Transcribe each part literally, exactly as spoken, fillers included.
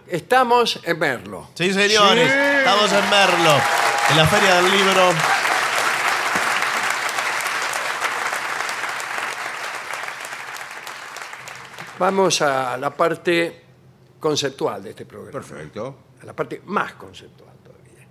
estamos en Merlo. Sí, señores, Sí. estamos en Merlo, en la Feria del Libro. Vamos a la parte conceptual de este programa. Perfecto. A la parte más conceptual todavía.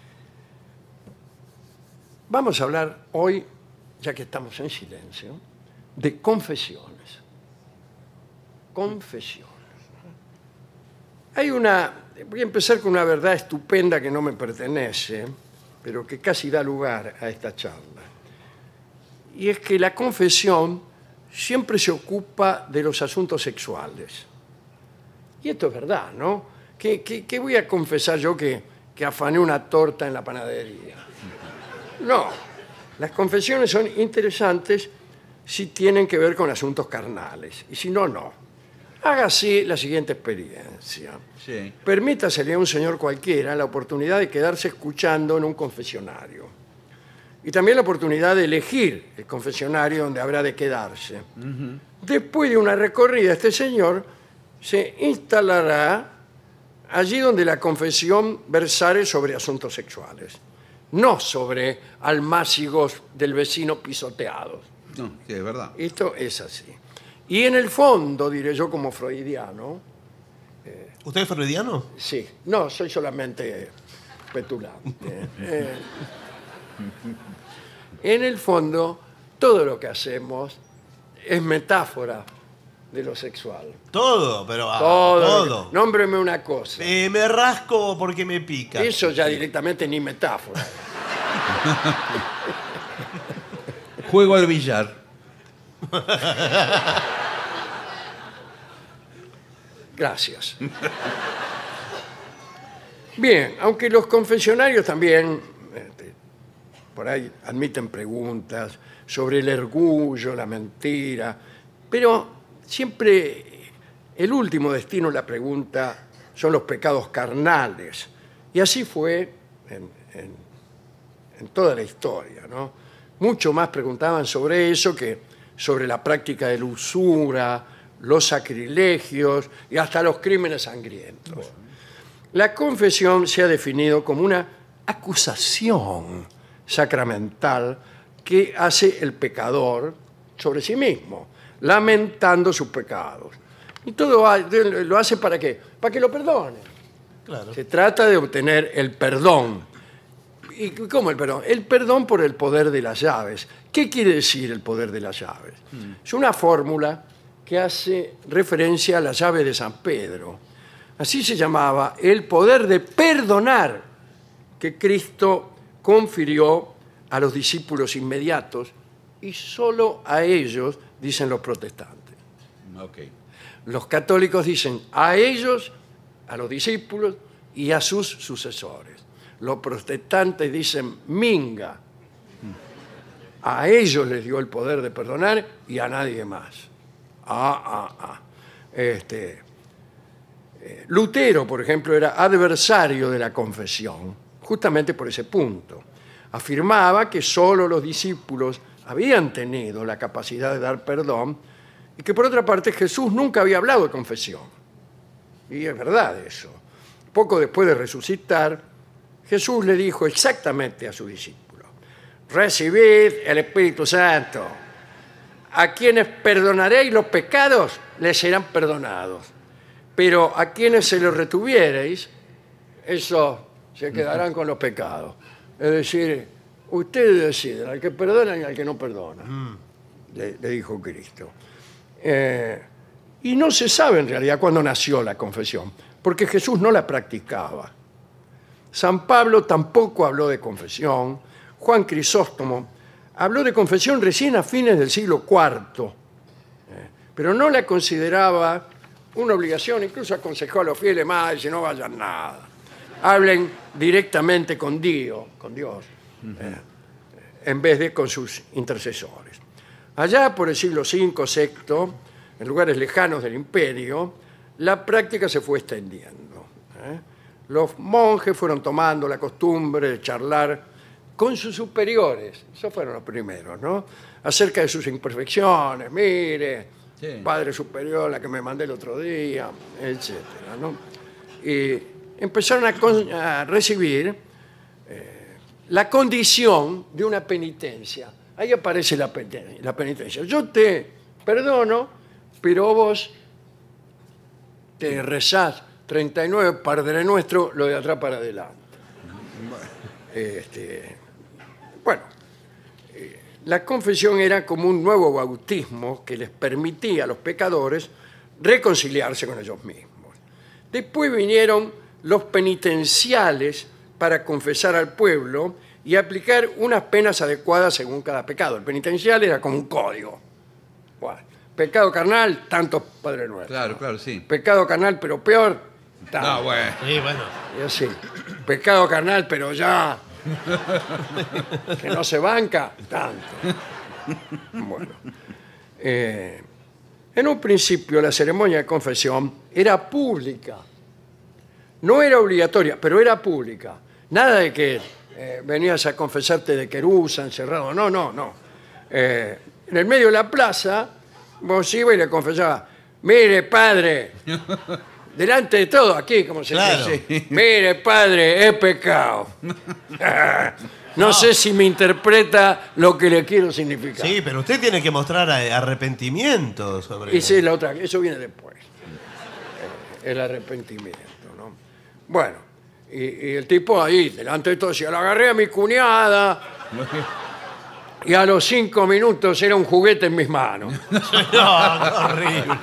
Vamos a hablar hoy, ya que estamos en silencio, de confesiones. Confesiones. Hay una... Voy a empezar con una verdad estupenda que no me pertenece, pero que casi da lugar a esta charla. Y es que la confesión siempre se ocupa de los asuntos sexuales. Y esto es verdad, ¿no? ¿Qué, qué, qué voy a confesar yo que, que afané una torta en la panadería? No. Las confesiones son interesantes si tienen que ver con asuntos carnales. Y si no, no. Hágase la siguiente experiencia. Sí. Permítasele a un señor cualquiera la oportunidad de quedarse escuchando en un confesionario. Y también la oportunidad de elegir el confesionario donde habrá de quedarse. Uh-huh. Después de una recorrida, este señor se instalará allí donde la confesión versare sobre asuntos sexuales, no sobre almácigos del vecino pisoteados. No, sí, es verdad. Esto es así. Y en el fondo, diré yo como freudiano... Eh, ¿Usted es freudiano? Sí. No, soy solamente petulante. eh, en el fondo, todo lo que hacemos es metáfora de lo sexual. Todo, pero ah, todo. todo. Nómbreme una cosa. Eh, me rasco porque me pica. Eso ya directamente ni metáfora. Juego al billar. Gracias. Bien, aunque los confesionarios también este, por ahí admiten preguntas sobre el orgullo, la mentira, pero siempre el último destino de la pregunta son los pecados carnales. Y así fue en, en, en toda la historia, ¿no? Mucho más preguntaban sobre eso que sobre la práctica de la usura, los sacrilegios y hasta los crímenes sangrientos. La confesión se ha definido como una acusación sacramental que hace el pecador sobre sí mismo, lamentando sus pecados. Y todo lo hace ¿para qué? Para que lo perdone. Claro. Se trata de obtener el perdón. ¿Y cómo el perdón? El perdón por el poder de las llaves. ¿Qué quiere decir el poder de las llaves? Mm. Es una fórmula que hace referencia a la llave de San Pedro. Así se llamaba el poder de perdonar que Cristo confirió a los discípulos inmediatos y solo a ellos, dicen los protestantes. Okay. Los católicos dicen a ellos, a los discípulos y a sus sucesores. Los protestantes dicen minga. A ellos les dio el poder de perdonar y a nadie más. Ah, ah, ah. Este, eh, Lutero, por ejemplo, era adversario de la confesión, justamente por ese punto. Afirmaba que solo los discípulos habían tenido la capacidad de dar perdón y que, por otra parte, Jesús nunca había hablado de confesión. Y es verdad eso. Poco después de resucitar, Jesús le dijo exactamente a sus discípulos: recibid el Espíritu Santo. A quienes perdonaréis los pecados, les serán perdonados. Pero a quienes se los retuviereis, esos se quedarán con los pecados. Es decir, ustedes deciden, al que perdonan y al que no perdonan, mm. le, le dijo Cristo. Eh, y no se sabe en realidad cuándo nació la confesión, porque Jesús no la practicaba. San Pablo tampoco habló de confesión. Juan Crisóstomo habló de confesión recién a fines del siglo cuarto, eh, pero no la consideraba una obligación, incluso aconsejó a los fieles más, si no vayan nada. Hablen directamente con Dios, con Dios, eh, en vez de con sus intercesores. Allá por el siglo cinco, sexto, en lugares lejanos del imperio, la práctica se fue extendiendo. ¿eh? Los monjes fueron tomando la costumbre de charlar con sus superiores, esos fueron los primeros, ¿no? Acerca de sus imperfecciones, mire, sí. Padre superior, la que me mandé el otro día, etcétera, ¿no? y empezaron a, con- a recibir eh, la condición de una penitencia. Ahí aparece la, peten- la penitencia. Yo te perdono, pero vos te rezás treinta y nueve Padre Nuestro, lo de atrás para adelante. Este, bueno, eh, la confesión era como un nuevo bautismo que les permitía a los pecadores reconciliarse con ellos mismos. Después vinieron los penitenciales para confesar al pueblo y aplicar unas penas adecuadas según cada pecado. El penitencial era como un código. Bueno, pecado carnal, tantos Padre Nuestro. Claro, claro, sí. Pecado carnal, pero peor, tanto. No, bueno. Sí, bueno. Y así. Pecado carnal, pero ya que no se banca, tanto. Bueno. Eh, en un principio la ceremonia de confesión era pública. No era obligatoria, pero era pública. Nada de que eh, venías a confesarte de querusa, encerrado. No, no, no. Eh, en el medio de la plaza, vos ibas y le confesabas, mire, padre, delante de todo, aquí, como se Claro. dice, mire, padre, he pecado. No, No. sé si me interpreta lo que le quiero significar. Sí, pero usted tiene que mostrar eh, arrepentimiento sobre Y sí, la otra, eso viene después. Eh, El arrepentimiento, ¿no? Bueno, y, y el tipo ahí, delante de todo, decía, lo agarré a mi cuñada y a los cinco minutos era un juguete en mis manos. No, qué horrible.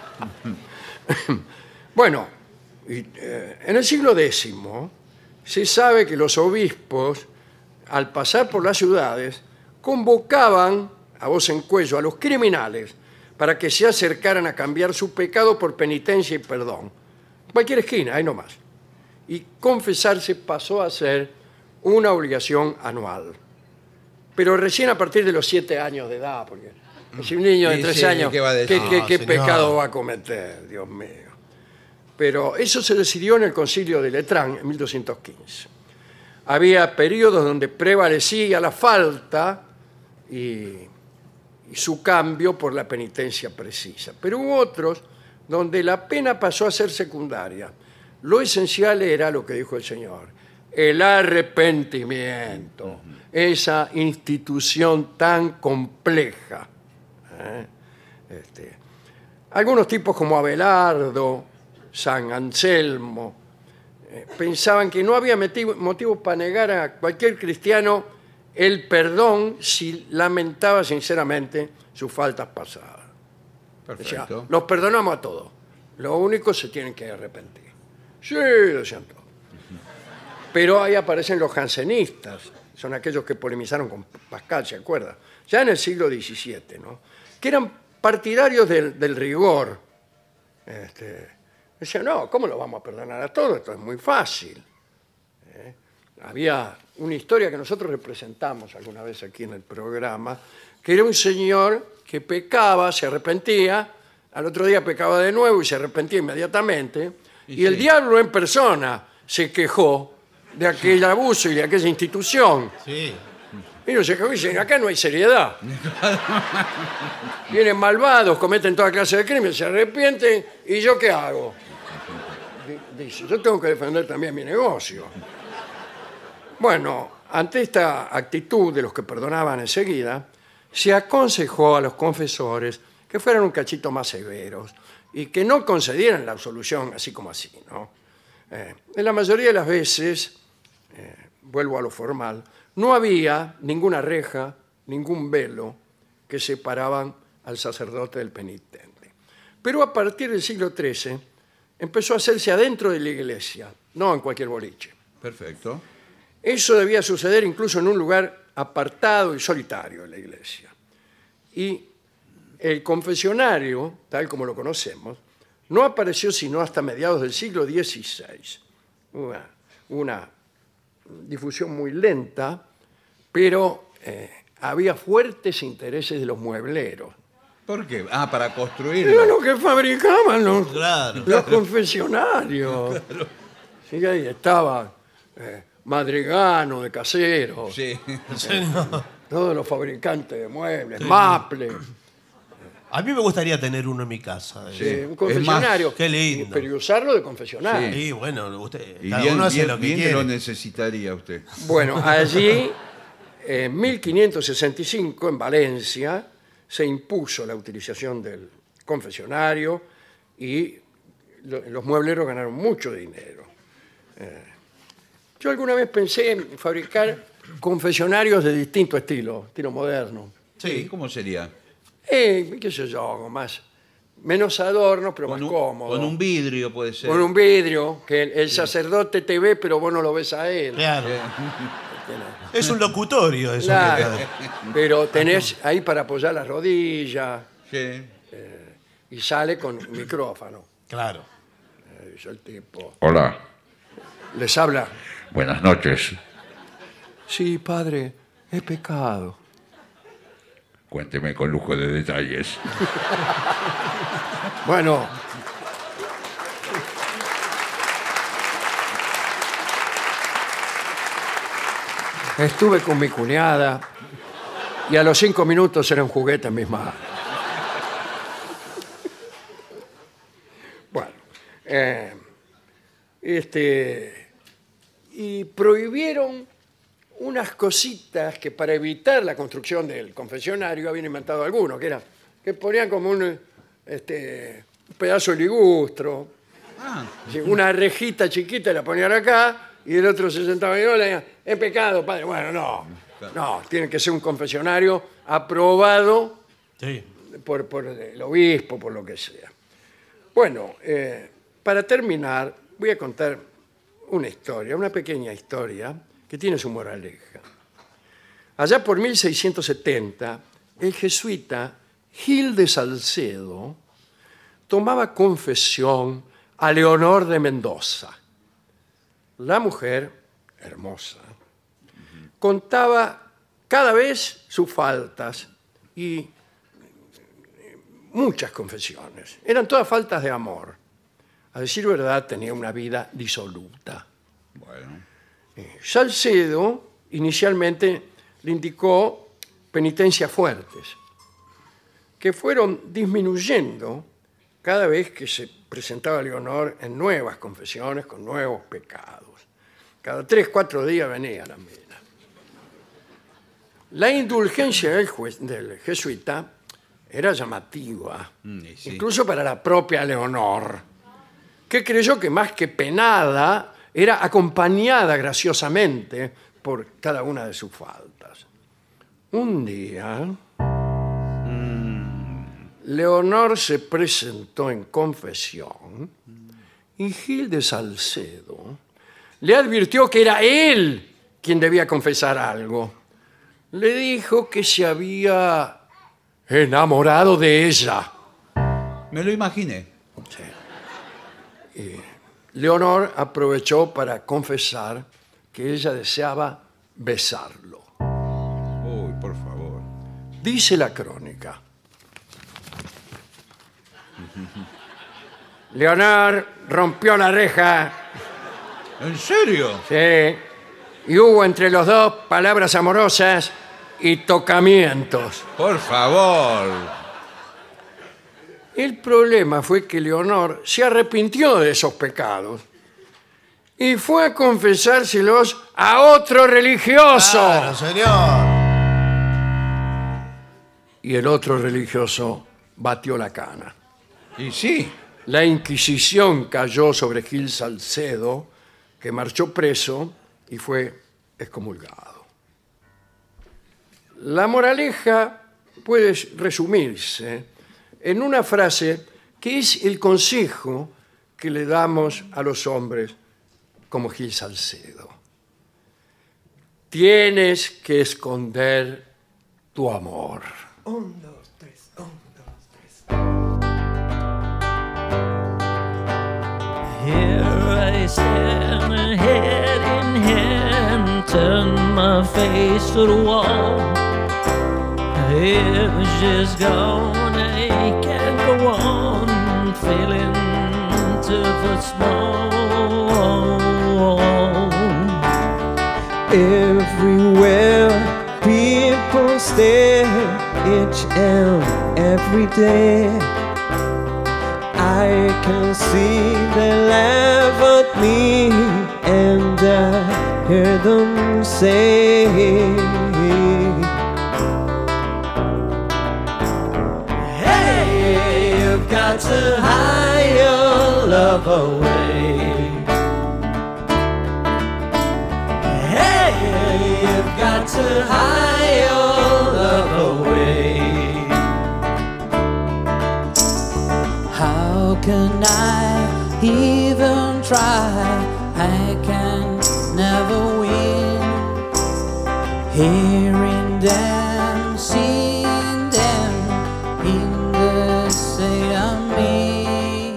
Bueno, y, eh, en el siglo décimo se sabe que los obispos, al pasar por las ciudades, convocaban a voz en cuello a los criminales para que se acercaran a cambiar su pecado por penitencia y perdón. Cualquier esquina, ahí nomás. Y confesarse pasó a ser una obligación anual. Pero recién a partir de los siete años de edad, porque si un niño de Y tres sí, años, ¿qué va a decir? ¿qué, qué- No, qué señor. pecado va a cometer? Dios mío. Pero eso se decidió en el concilio de Letrán en mil doscientos quince. Había periodos donde prevalecía la falta y, y su cambio por la penitencia precisa. Pero hubo otros donde la pena pasó a ser secundaria. Lo esencial era lo que dijo el Señor, el arrepentimiento, esa institución tan compleja. ¿eh? Este, algunos tipos como Abelardo, San Anselmo, eh, pensaban que no había motivo, motivos para negar a cualquier cristiano el perdón si lamentaba sinceramente sus faltas pasadas. Decía, Perfecto. los perdonamos a todos, lo único se tienen que arrepentir. Sí, decían todos. Pero ahí aparecen los jansenistas, son aquellos que polemizaron con Pascal, ¿se acuerda? Ya en el siglo diecisiete, ¿no? Que eran partidarios del, del rigor. Este, decían, no, ¿cómo lo vamos a perdonar a todos? Esto es muy fácil. ¿Eh? Había una historia que nosotros representamos alguna vez aquí en el programa, que era un señor que pecaba, se arrepentía, al otro día pecaba de nuevo y se arrepentía inmediatamente, y, Y el sí. diablo en persona se quejó de aquel abuso y de aquella institución. Sí. Y no se quejó y dice, acá no hay seriedad. Vienen malvados, cometen toda clase de crímenes, se arrepienten, ¿y yo qué hago? Di- Dice, yo tengo que defender también mi negocio. Bueno, ante esta actitud de los que perdonaban enseguida, se aconsejó a los confesores que fueran un cachito más severos y que no concedieran la absolución así como así, ¿no? Eh, en la mayoría de las veces, eh, vuelvo a lo formal, no había ninguna reja, ningún velo que separaban al sacerdote del penitente. Pero a partir del siglo trece empezó a hacerse adentro de la iglesia, no en cualquier boliche. Perfecto. Eso debía suceder incluso en un lugar apartado y solitario de la iglesia. Y el confesionario, tal como lo conocemos, no apareció sino hasta mediados del siglo dieciséis. Una, una difusión muy lenta, pero eh, había fuertes intereses de los muebleros. ¿Por qué? Ah, para Era construirlo. lo que fabricaban los, Claro. los confesionarios. Sí, ahí estaba eh, Madrigano de Casero, Sí. Sí, no. todos los fabricantes de muebles, Maple, A mí me gustaría tener uno en mi casa. Sí, eh. un confesionario. más, qué lindo. Pero y usarlo de confesionario. Y bueno, usted, Y cada bien, uno hace bien- lo que bien que quiere. lo necesitaría usted. Bueno, allí, en mil quinientos sesenta y cinco, en Valencia, se impuso la utilización del confesionario y lo- los muebleros ganaron mucho dinero. Eh, yo alguna vez pensé en fabricar confesionarios de distinto estilo, estilo moderno. Sí, ¿cómo sería? Eh, qué sé yo, algo más, menos adornos, pero Con más un, cómodo. con un vidrio puede ser. Con un vidrio, que el, el sacerdote te ve, pero vos no lo ves a él. Claro. Eh, Es un locutorio eso. Claro, que- pero tenés ahí para apoyar las rodillas sí. y sale con micrófono. Claro. Eh, dice el tipo. Hola, Les habla. buenas noches. Sí, padre, he pecado. Cuénteme con lujo de detalles. Bueno. Estuve con mi cuñada y a los cinco minutos era un juguete en mis manos. Bueno, eh, este, y prohibieron unas cositas que para evitar la construcción del confesionario habían inventado algunos, que era que ponían como un, este, un pedazo de ligustro, sí, una rejita chiquita y la ponían acá, y el otro se sentaba y no le decía, es pecado, padre. Bueno, no, no, tiene que ser un confesionario aprobado Sí. por, por el obispo, por lo que sea. Bueno, eh, para terminar, voy a contar una historia, una pequeña historia que tiene su moraleja. Allá por mil seiscientos setenta, el jesuita Gil de Salcedo tomaba confesión a Leonor de Mendoza. La mujer, hermosa, contaba cada vez sus faltas y muchas confesiones. Eran todas faltas de amor. A decir verdad, tenía una vida disoluta. Bueno. Eh, Salcedo inicialmente le indicó penitencias fuertes, que fueron disminuyendo cada vez que se presentaba Leonor en nuevas confesiones con nuevos pecados. Cada tres, cuatro días venía la mina. La indulgencia del, juez- del jesuita era llamativa, Mm, y sí. incluso para la propia Leonor, que creyó que más que penada, era acompañada graciosamente por cada una de sus faltas. Un día, Leonor se presentó en confesión y Gil de Salcedo le advirtió que era él quien debía confesar algo. Le dijo que se había enamorado de ella. Me lo imaginé. Leonor aprovechó para confesar que ella deseaba besarlo. Uy, por favor. Dice la crónica. Leonor rompió la reja, ¿En serio? sí, y hubo entre los dos palabras amorosas y tocamientos. Por favor. El problema fue que Leonor se arrepintió de esos pecados y fue a confesárselos a otro religioso. Claro, señor. Y el otro religioso batió la cana. Y sí. La Inquisición cayó sobre Gil Salcedo, que marchó preso y fue excomulgado. La moraleja puede resumirse en una frase que es el consejo que le damos a los hombres como Gil Salcedo. Tienes que esconder tu amor. Un, dos, tres, un, dos, tres. Here I stand, head in hand, turn my face to the wall. The image is gone, I can't go on, feeling too small. Everywhere people stare, each and every every day. I can see they laugh at me, and I hear them say, hey, you've got to hide your love away. Hey, you've got to hide your love away. How can I even try? I can never win. Hearing them, seeing them in the state of me.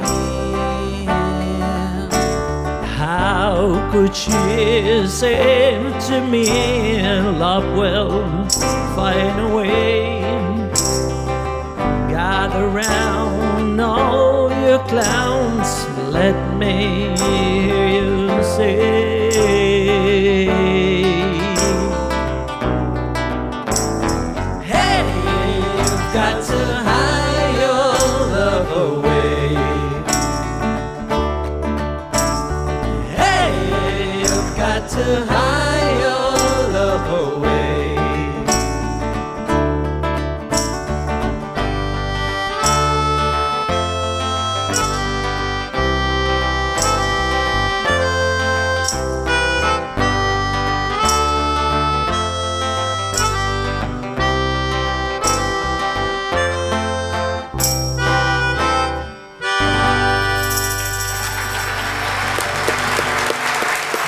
How could she say to me, love will find a way? Gather round all your clowns, let me hear you say, hey, you've got to hide your love away. Hey, you've got to hide your love away.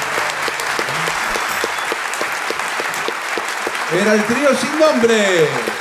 Era el trío Sin Nombre.